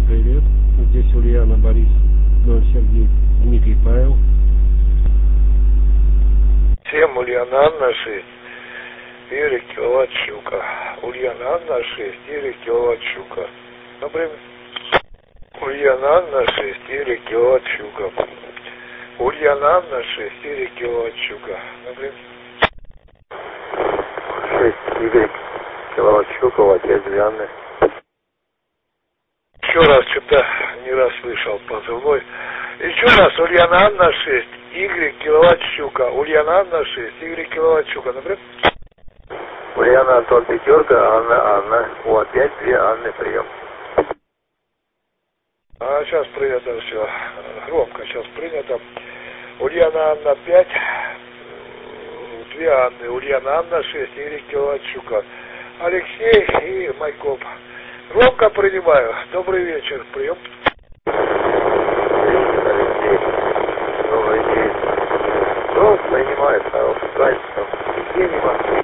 привет. Здесь Ульяна, Борис, Дон Сергей, Дмитрий, Павел. Всем Ульяна Анна 6, Юрий киловатт щука. Ульяна Анна 6, Юрий киловатт щука. Например, Ульяна Анна 6, Юрий киловатт щука. Ульяна Анна 6, Юрий киловатт щука. Например, 6 Игорь, киловатт щука, в ответ Анны. еще раз, что-то не расслышал позывной. Еще раз, Ульяна Анна 6, Игорь киловатт щука. Ульяна Анна 6, Игорь киловатт щука. Например, Ульяна Антон пятерка, Анна. У опять 2 Анны, прием. А сейчас принято все. Громко сейчас принято. Ульяна Анна 5, 2 Анны. Ульяна Анна 6, Игорь киловатт щука. Алексей и Майкоп. Громко принимаю. Добрый вечер. Прием. Алексей. Добрый день. Громко принимает, хороший праздник. Евгений Москвы.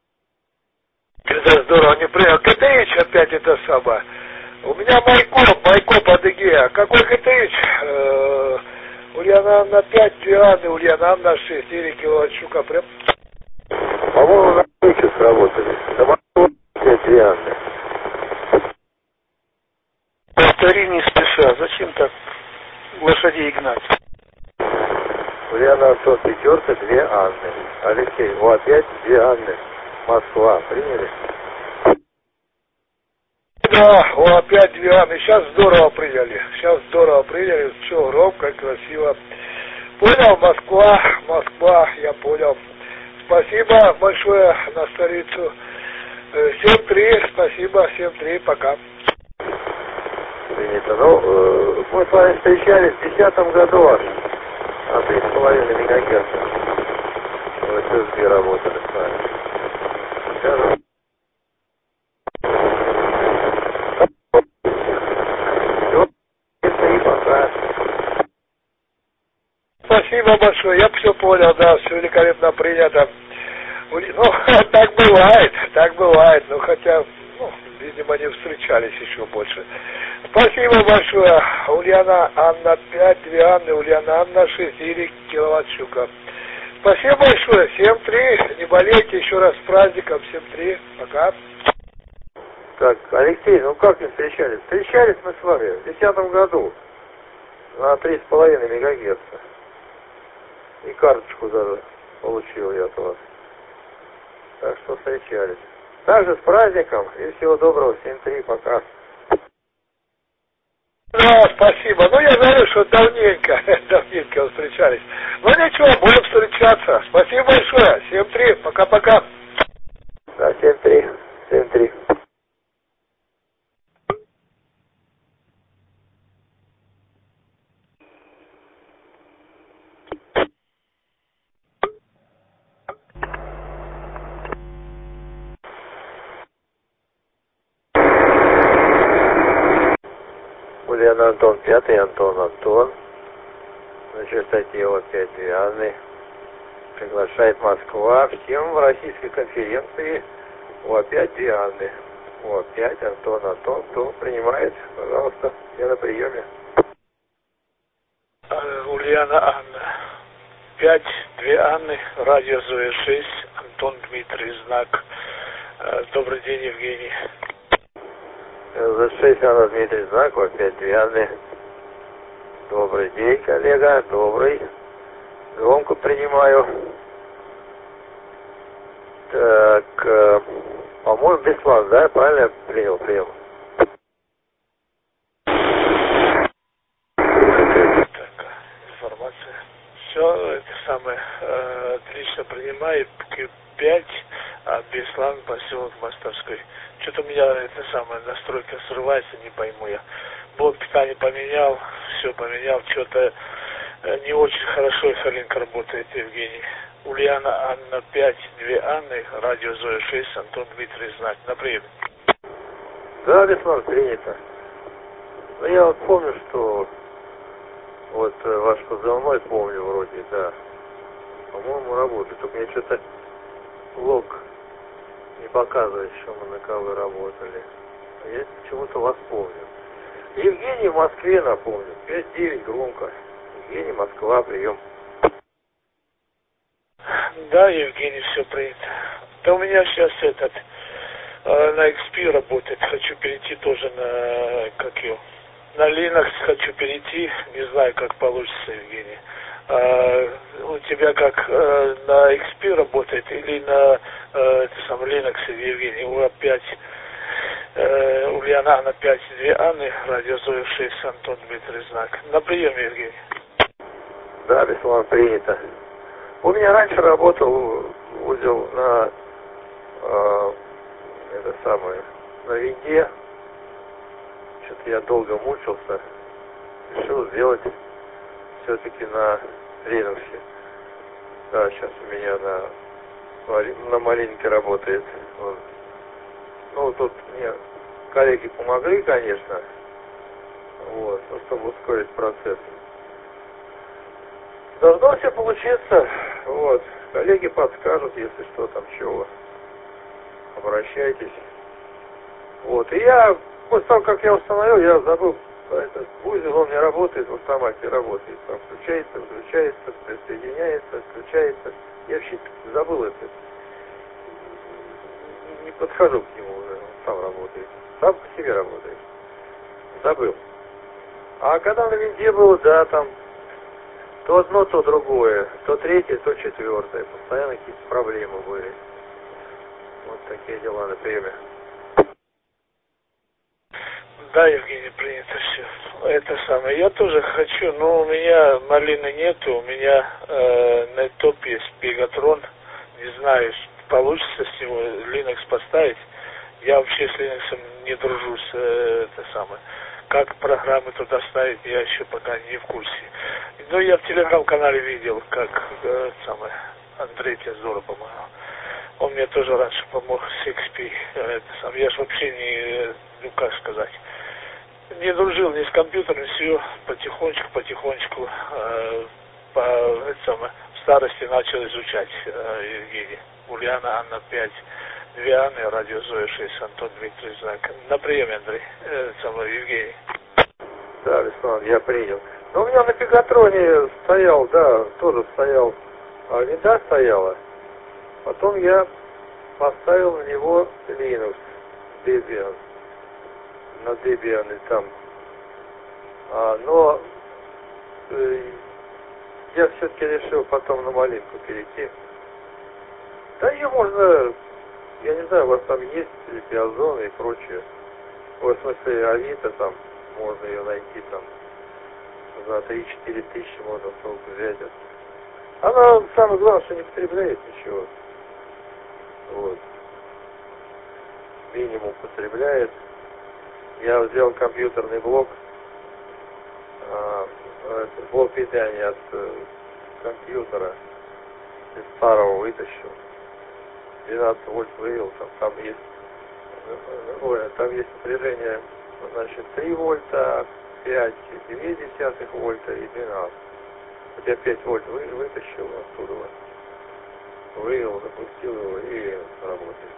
Это здорово, не принял. КТИЧ опять это самое. У меня Майкоп Адыгея. Какой КТИЧ? Ульяна Анна 5, 2 Анны, Ульяна Анна 6, Игорь киловатт щука. Прям. По-моему, на ключе сработали. Дома 2 Анны. Повтори не спеша. Зачем так лошадей гнать? Ульяна Антон пятерка, 2 Анны. Алексей, у опять 2 Анны. Москва, приняли? Да, опять 2 Анны. Сейчас здорово приняли. Все громко, красиво. Понял, Москва, я понял. Спасибо большое на столицу. 7-3, спасибо, 7-3, пока. Принято. Ну, мы с вами встречались в 2010 году аж. На 3,5 мегагерца. В ССГ работали с вами. Сейчас... И пока. Спасибо большое, я все понял, да, все великолепно принято. Ну, так бывает, но хотя, видимо, не встречались еще больше. Спасибо большое. Ульяна Анна 5, 2 Анны, Ульяна Анна 6, Игорь киловатт щука. Спасибо большое, 7-3, не болейте, еще раз с праздником, 7-3, пока. Так, Алексей, ну как не встречались? Встречались мы с вами в 2010 году на 3,5 мегагерца. И карточку даже получил я от вас. Так что встречались. Также с праздником и всего доброго, 7-3, пока. Да, спасибо. Ну, я говорю, что давненько встречались. Ну, ничего, будем встречаться. Спасибо большое. 7-3, пока-пока. Да, 7-3. Ульяна Антон 5, Антон. На частоте вот 5 Анны. Приглашает Москва. Всем в российской конференции опять 2 Анны. Опять Антон. Кто принимает? Пожалуйста, я на приеме. Ульяна Анна 5, 2 Анны, радио Зоя 6, Антон Дмитрий, знак. Добрый день, Евгений. За 6 Анна Дмитрий, знак, опять 2 Анны. Добрый день, коллега, добрый. Громко принимаю. Так, по-моему, Беслан, да? Правильно я принял прием? Так, информация. Все, это самое, отлично принимаю. 5, Беслан, поселок Мостовской. Что-то у меня это самое, настройка срывается, не пойму я. Блок питания поменял, все поменял, что-то не очень хорошо Эферлинк работает, Евгений. Ульяна Анна 5, 2 Анны, радио Зоя 6, Антон Дмитрий, знак. На прием. Да, Беслан, принято. Ну, я вот помню, что вот ваш позывной, помню вроде, да. По-моему, работает. Только мне что-то лог не показывает, что мы на кого работали. А я почему-то вас помню. Евгений в Москве, напомню. 5-9 громко. Евгений, Москва, прием. Да, Евгений, все принято. Да у меня сейчас на XP работает. Хочу перейти тоже на Linux хочу перейти. Не знаю, как получится, Евгений. У тебя как на XP работает или на Linux, Евгений? У опять Ульяна Анна 5, 2 Анны, радио Зоя 6, Антон Дмитрий Знак. На прием, Евгений. Да, Беслан, принято. У меня раньше работал узел на на винде. Что-то я долго мучился. Решил сделать все-таки на Linux. Да, сейчас у меня на маленькой работает. Ну, тут мне коллеги помогли, конечно. Вот, чтобы ускорить процесс. Должно все получиться. Вот. Коллеги подскажут, если что там чего. Обращайтесь. Вот. И я, после того, как я установил, я забыл, этот узел, он не работает, в автомате работает. Там включается, выключается, присоединяется, включается. Я вообще забыл это. Не подхожу к нему уже, он сам работает. Сам по себе работает. Забыл. А когда на винде было, да, там то одно, то другое, то третье, то четвертое. Постоянно какие-то проблемы были. Вот такие дела на приеме. Да, Евгений, принято все. Это самое. Я тоже хочу, но у меня малины нету, у меня на топ есть Пегатрон. Не знаю, получится с него Linux поставить. Я вообще с Linux не дружу как программы туда ставить, я еще пока не в курсе. Но я в телеграм-канале видел, как Андрей Тезора, по-моему. Он мне тоже раньше помог с XP. Я же вообще не дружил ни с компьютером, все потихонечку в старости начал изучать Евгений. Ульяна Анна 5, 2 Анны, радио Зоя 6, Антон Дмитрий Знак. На приеме, Андрей, Евгений. Да, Беслан, я принял. Но у меня на Пегатроне стоял, да, тоже стоял, винда стояла. Потом я поставил на него Linux, Debian. На Debian и там. Но я все-таки решил потом на малинку перейти. Да ее можно, я не знаю, у вас там есть Биозон и прочее. В смысле Авито там, можно ее найти там. За 3-4 тысячи можно только взять. Она, самое главное, что не потребляет ничего. Вот. Минимум потребляет. Я взял компьютерный блок. Блок питания от компьютера. Из старого вытащил. 12 вольт вывел. Там есть напряжение, значит, 3 вольта, 5,2 вольта и 12. Вот я 5 вольт вытащил оттуда, вывел, запустил его и работает.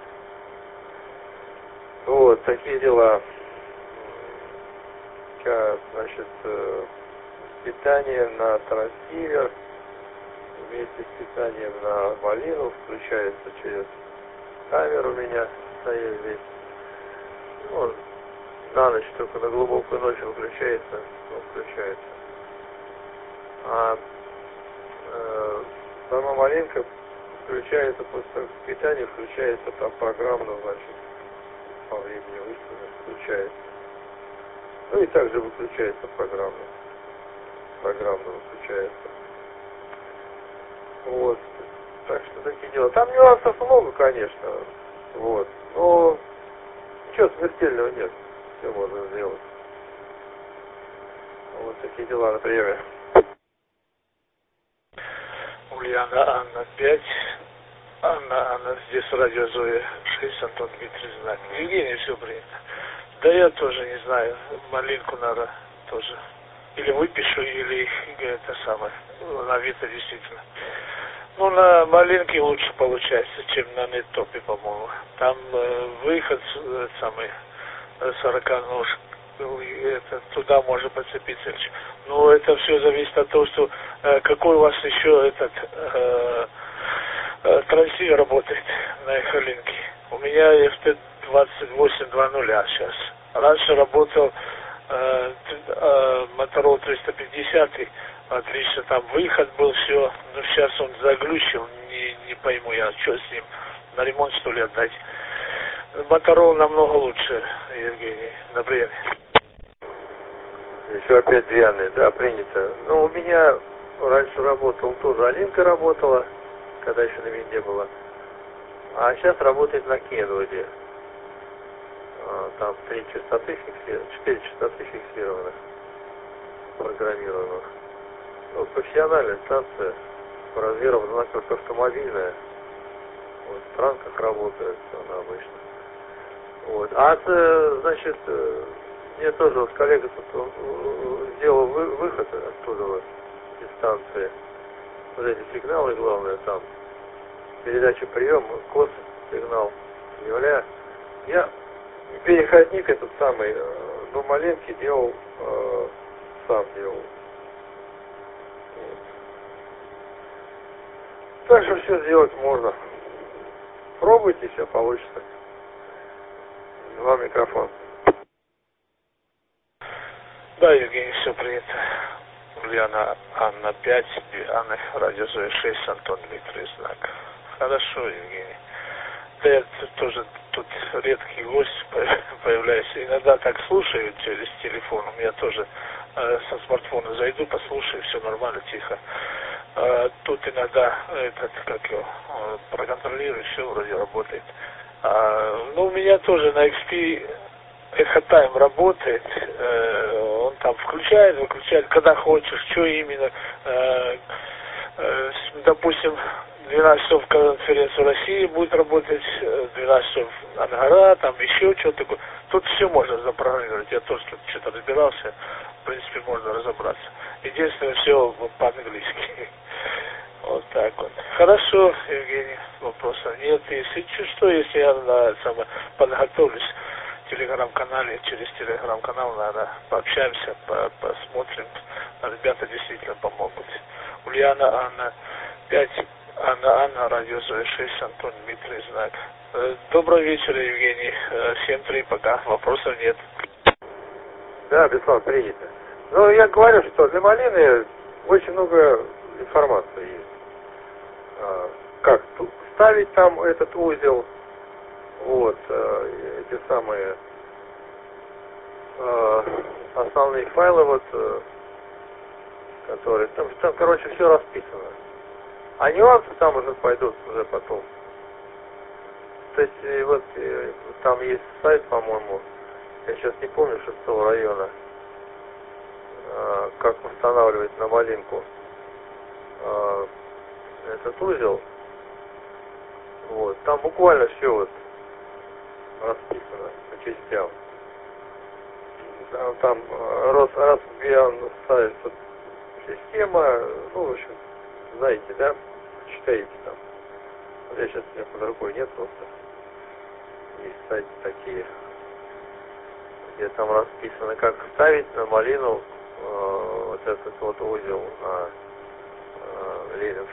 Вот, такие дела. Сейчас, значит, питание на трансивер вместе с питанием на малину включается через камеру у меня стоит здесь. Ну, на ночь, только на глубокую ночь выключается, включается. Сама малинка включается после питания, включается там программно, значит, по времени выставлено, включается. Ну и также выключается программно. Программно выключается. Вот. Так что такие дела. Там нюансов много, конечно. Вот. Но ничего смертельного нет. Все можно сделать. Вот такие дела на приеме. Ульяна Анна 5. Анна, здесь радио Зоя 6, Антон Дмитрий Знак. Евгений, все принято. Да я тоже не знаю, малинку надо тоже. Или выпишу, или на Авито действительно. Ну, на малинке лучше получается, чем на неттопе, по-моему. Там выход 40 нож был, и это, туда можно подцепиться. Но это все зависит от того, что какой у вас еще этот трансивер работает на эхолинке. У меня FT 2820 сейчас. Раньше работал Motorola 350, отлично, там выход был, все, но сейчас он заглючил, не пойму я, что с ним, на ремонт что ли отдать. Motorola намного лучше, Евгений, на приеме. Еще опять Дианы, да, принято. Ну, у меня раньше работал, тоже Алинка работала, когда еще на меня не было. А сейчас работает на Кенвуде. Там 4 частоты фиксированных, программированных. Ну, профессиональная станция, по размерам она как автомобильная. Вот, в транках работает она обычно. Вот. Значит, мне тоже вот коллега тут сделал выход оттуда вот, из станции. Вот эти сигналы, главное, там передача прием, кос, сигнал, являя. Я переходник этот самый, до маленький делал, сам делал. Вот. Так что все сделать можно. Пробуйте, все получится. Два микрофона. Да, Евгений, все принято. Ульяна Анна 5, Анна Радио Зоя 6, Антон Дмитрий Знак. Хорошо, Евгений. Да я тоже тут редкий гость, появляюсь. Иногда так слушаю через телефон. У меня тоже со смартфона зайду, послушаю, все нормально, тихо. Тут иногда проконтролирую, все вроде работает. Ну, у меня тоже на XP Эхотайм работает, он там включает, выключает, когда хочешь, что именно, допустим, 12 часов конференция в России будет работать, 12 часов Ангара, там еще что-то такое. Тут все можно запрограммировать, я тоже тут что-то разбирался, в принципе, можно разобраться. Единственное, все по-английски. Вот так вот. Хорошо, Евгений, вопросов нет. Если что, если я подготовлюсь в телеграм-канале, через телеграм-канал, наверное, пообщаемся, посмотрим. Ребята действительно помогут. Ульяна Анна 5, Анна Радио Зоя 6, Антон Дмитрий Знак. Доброго вечера, Евгений. Всем 3, пока. Вопросов нет. Да, Беслан, принято. Ну, я говорю, что для малины очень много информации есть. Как ставить там этот узел, вот, эти самые основные файлы, вот, которые, там, короче, все расписано. А нюансы там уже пойдут, уже потом. То есть, вот, там есть сайт, по-моему, я сейчас не помню, 6-го района, как устанавливать на малинку этот узел. Вот. Там буквально все вот расписано по частям. Там Raspbian ставится вот, система, ну, в общем, знаете, да, читаете там. Вот я сейчас, у меня под рукой нет просто. Есть сайты такие, где там расписано, как ставить на малину вот этот вот узел на Linux.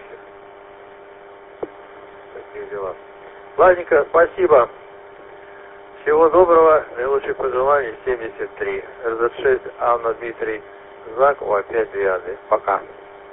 Такие дела. Ладненько, спасибо. Всего доброго, наилучших пожеланий, 73. РЗ6, Анна Дмитрий Знак, у опять 2 Анны. Пока.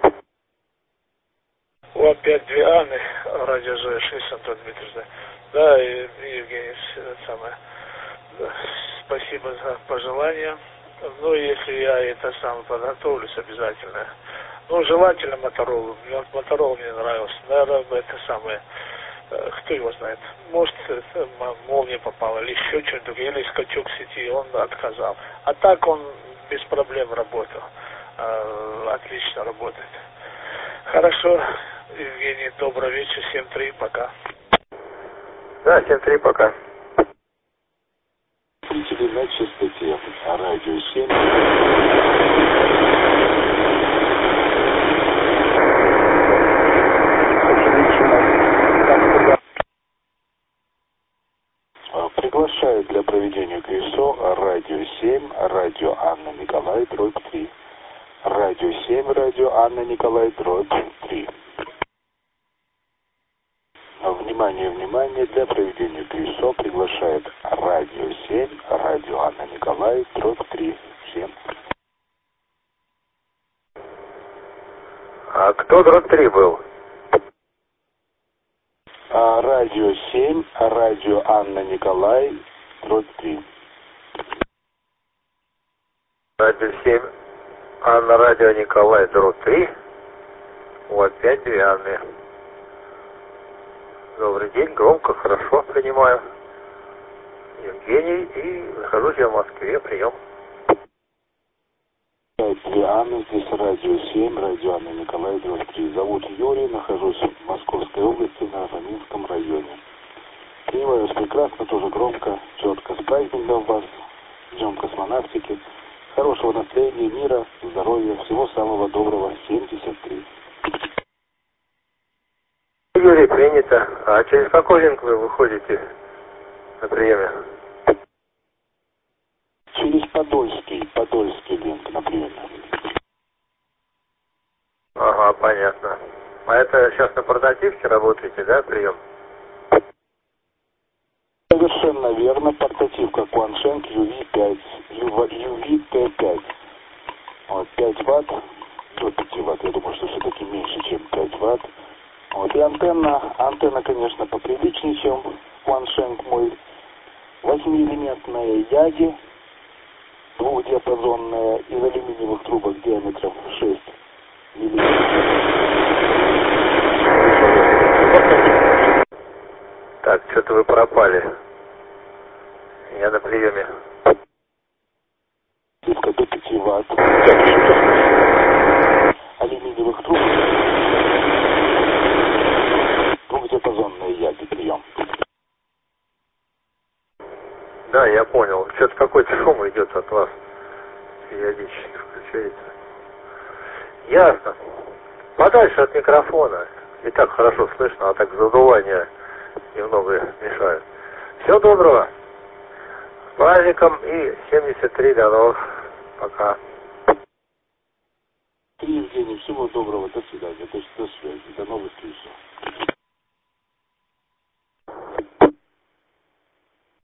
У опять 2 Анны, Радио Зоя 6, Антон Дмитрий Знак. Да, Евгений, самое. Спасибо за пожелания. Ну, если я это сам подготовлюсь, обязательно. Ну, желательно Motorola. Motorola мне нравился. Наверное, это самое. Кто его знает. Может, молния попала, или еще что-нибудь, или скачок сети, он отказал. А так он без проблем работал. Отлично работает. Хорошо, Евгений, добрый вечер. 7-3, пока. Да, 7-3, пока. Зрители на частоте Радио 7. Приглашаю для проведения КСО Радио 7 радио Анна Николай, дробь 3. Радио 7, радио Анна Николай, дробь 3. Внимание, внимание, для проведения ТСО приглашает радио 7, радио Анна Николай, дробь 3. Всем. А кто дробь 3 был? Радио 7, радио Анна Николай, дробь 3. Радио 7, Анна, радио Николай, дробь 3. Вот, 5 деревянные. Добрый день, громко, хорошо, принимаю. Евгений, и нахожусь я в Москве, прием. Две Анны, здесь радио 7, радио Анна Николай, дробь 3. Зовут Юрий, нахожусь в Московской области, на Фоминском районе. Принимаю вас прекрасно, тоже громко, четко. С праздником вас, Днем космонавтики. Хорошего настроения, мира, здоровья, всего самого доброго, 73. Юрий, принято. А через какой линк вы выходите на приеме? Через Подольский линк, например. Ага, понятно. А это сейчас на портативке работаете, да, прием? Совершенно верно, портативка Quansheng UV5, UV-T5. Вот, 5 ватт, до 5 ватт, я думаю, что все-таки меньше, чем 5 ватт. Вот, и антенна, конечно, поприличнее, чем Quansheng мой. 8-элементная Яги, двухдиапазонная, из алюминиевых трубок диаметром 6 миллиметров. Так, что-то вы пропали. Я на приеме. До 5 ватт. Алюминиевых трубок. Двухдиапазонные Яги, прием. Да, я понял. Что-то какой-то шум идет от вас. Периодически включается. Ясно. Подальше от микрофона. И так хорошо слышно, а так задувание немного мешает. Всего доброго. С праздником и 73 до новых. Пока. Евгений, всего доброго, до свидания, до связи, до новых встреч.